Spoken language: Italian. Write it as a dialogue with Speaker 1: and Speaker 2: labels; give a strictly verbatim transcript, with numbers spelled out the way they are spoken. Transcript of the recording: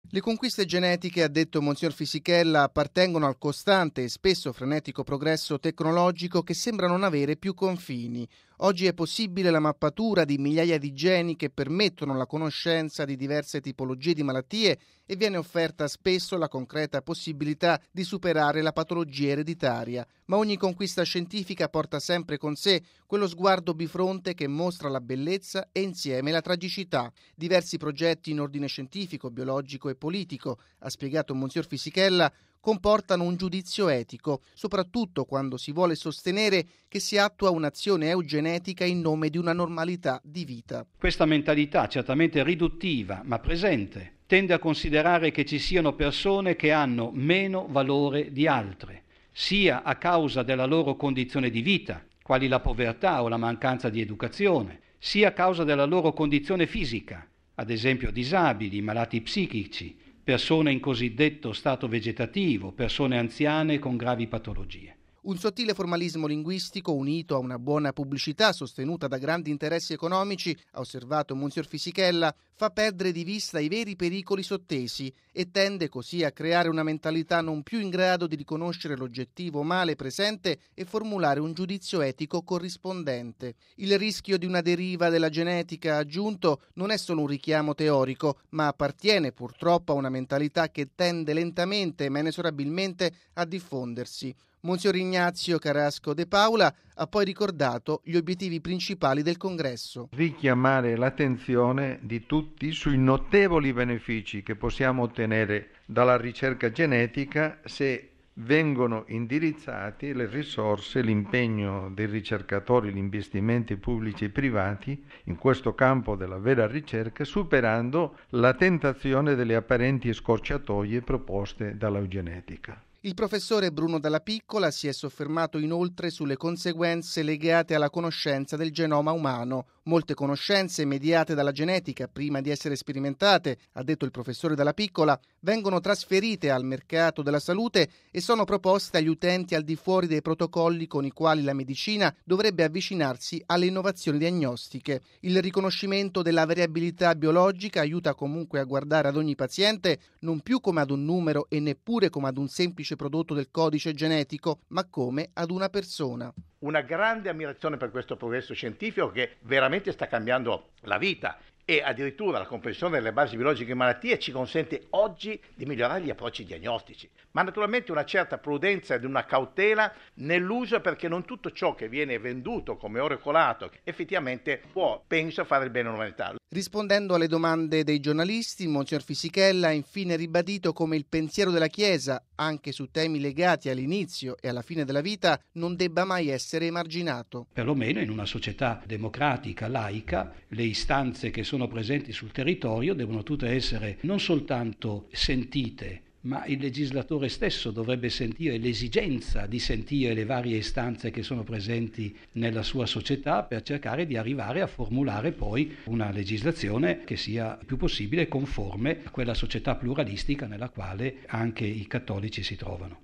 Speaker 1: Le conquiste genetiche, ha detto Monsignor Fisichella, appartengono al costante e spesso frenetico progresso tecnologico che sembra non avere più confini. Oggi è possibile la mappatura di migliaia di geni che permettono la conoscenza di diverse tipologie di malattie e viene offerta spesso la concreta possibilità di superare la patologia ereditaria. Ma ogni conquista scientifica porta sempre con sé quello sguardo bifronte che mostra la bellezza e insieme la tragicità. Diversi progetti in ordine scientifico, biologico e politico, ha spiegato Monsignor Fisichella, comportano un giudizio etico, soprattutto quando si vuole sostenere che si attua un'azione eugenetica in nome di una normalità di vita.
Speaker 2: Questa mentalità, certamente riduttiva, ma presente, tende a considerare che ci siano persone che hanno meno valore di altre, sia a causa della loro condizione di vita, quali la povertà o la mancanza di educazione, sia a causa della loro condizione fisica, ad esempio disabili, malati psichici, persone in cosiddetto stato vegetativo, persone anziane con gravi patologie.
Speaker 1: Un sottile formalismo linguistico unito a una buona pubblicità sostenuta da grandi interessi economici, ha osservato Monsignor Fisichella, fa perdere di vista i veri pericoli sottesi e tende così a creare una mentalità non più in grado di riconoscere l'oggettivo male presente e formulare un giudizio etico corrispondente. Il rischio di una deriva della genetica, ha aggiunto, non è solo un richiamo teorico, ma appartiene purtroppo a una mentalità che tende lentamente ma inesorabilmente a diffondersi. Monsignor Ignazio Carrasco de Paula ha poi ricordato gli obiettivi principali del congresso.
Speaker 3: Richiamare l'attenzione di tutti sui notevoli benefici che possiamo ottenere dalla ricerca genetica se vengono indirizzati le risorse, l'impegno dei ricercatori, gli investimenti pubblici e privati in questo campo della vera ricerca, superando la tentazione delle apparenti scorciatoie proposte dall'eugenetica.
Speaker 1: Il professore Bruno Dalla Piccola si è soffermato inoltre sulle conseguenze legate alla conoscenza del genoma umano. Molte conoscenze mediate dalla genetica prima di essere sperimentate, ha detto il professore Dalla Piccola, vengono trasferite al mercato della salute e sono proposte agli utenti al di fuori dei protocolli con i quali la medicina dovrebbe avvicinarsi alle innovazioni diagnostiche. Il riconoscimento della variabilità biologica aiuta comunque a guardare ad ogni paziente non più come ad un numero e neppure come ad un semplice prodotto del codice genetico, ma come ad una persona.
Speaker 4: Una grande ammirazione per questo progresso scientifico che veramente sta cambiando la vita e addirittura la comprensione delle basi biologiche e malattie ci consente oggi di migliorare gli approcci diagnostici, ma naturalmente una certa prudenza ed una cautela nell'uso, perché non tutto ciò che viene venduto come oro colato effettivamente può, penso, fare il bene all'umanità.
Speaker 1: Rispondendo alle domande dei giornalisti, Monsignor Fisichella ha infine ribadito come il pensiero della Chiesa, anche su temi legati all'inizio e alla fine della vita, non debba mai essere emarginato.
Speaker 2: Perlomeno in una società democratica, laica, le istanze che sono presenti sul territorio devono tutte essere non soltanto sentite, ma il legislatore stesso dovrebbe sentire l'esigenza di sentire le varie istanze che sono presenti nella sua società per cercare di arrivare a formulare poi una legislazione che sia il più possibile conforme a quella società pluralistica nella quale anche i cattolici si trovano.